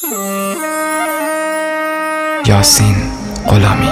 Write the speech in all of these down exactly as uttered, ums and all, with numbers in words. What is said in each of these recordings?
یاسین غلامی.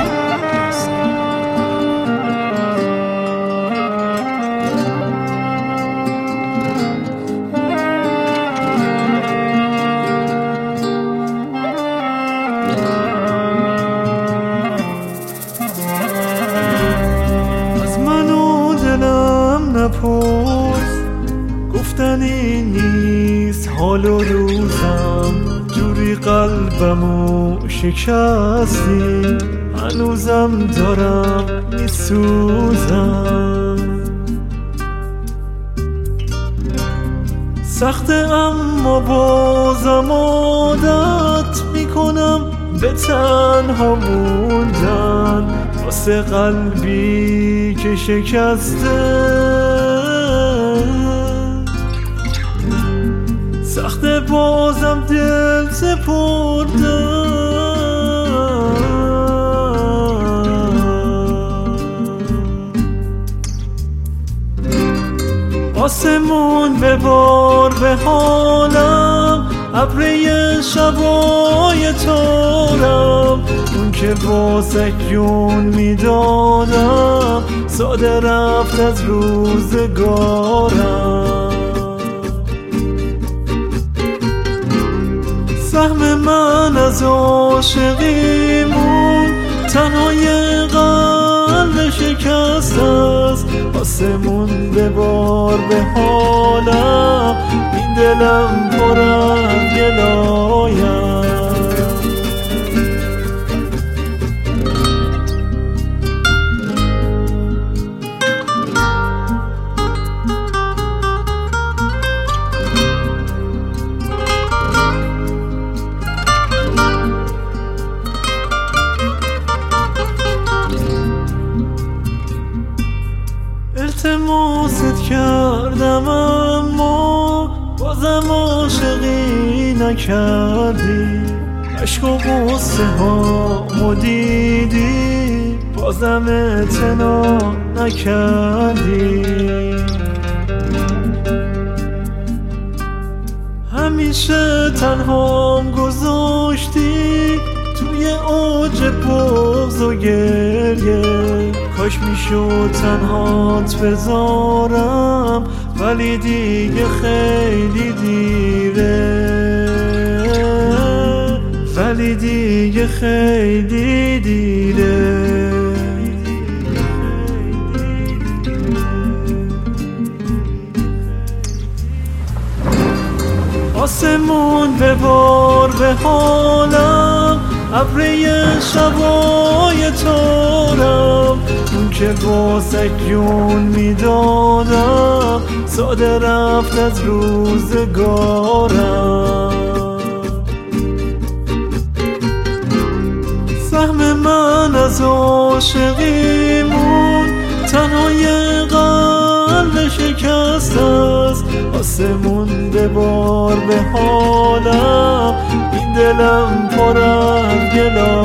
از من و دلم نپرس، گفتنی نیست حال و روزم، جوری قلبمو شکستی هنوزم دارم میسوزم. سخته اما بازم عادت میکنم به تنها موندن، واسه قلبی که شکسته. سخته بازم دل سپردن، آسمون ببار به حالم، ابره شبای تارم، اون که واسه جون میدادم ساده رفت از روزگارم. سهم من از عاشقیمون تنهای قلب شکست است، آسمون ببار به حالم، این دلم پر از گلایم. التماست کردم اما بازم عاشقی نکردی، عشق و غصه ها مدیدی بازم اعتنا نکردی. همیشه تنهام گذاشتی توی اوج بغض و گریه، کاش میشد تنهات بذارم ولی دیگه خیلی دیره، ولی دیگه خیلی دیره. آسمون ببار به حالم، ابره شبای تارم، اون که واسه جون میدادم ساده رفت از روزگارم. سهم من از عاشقیمون تنهای قلب شکست است، آسمون ببار به حالم، این دلم پر از گلا.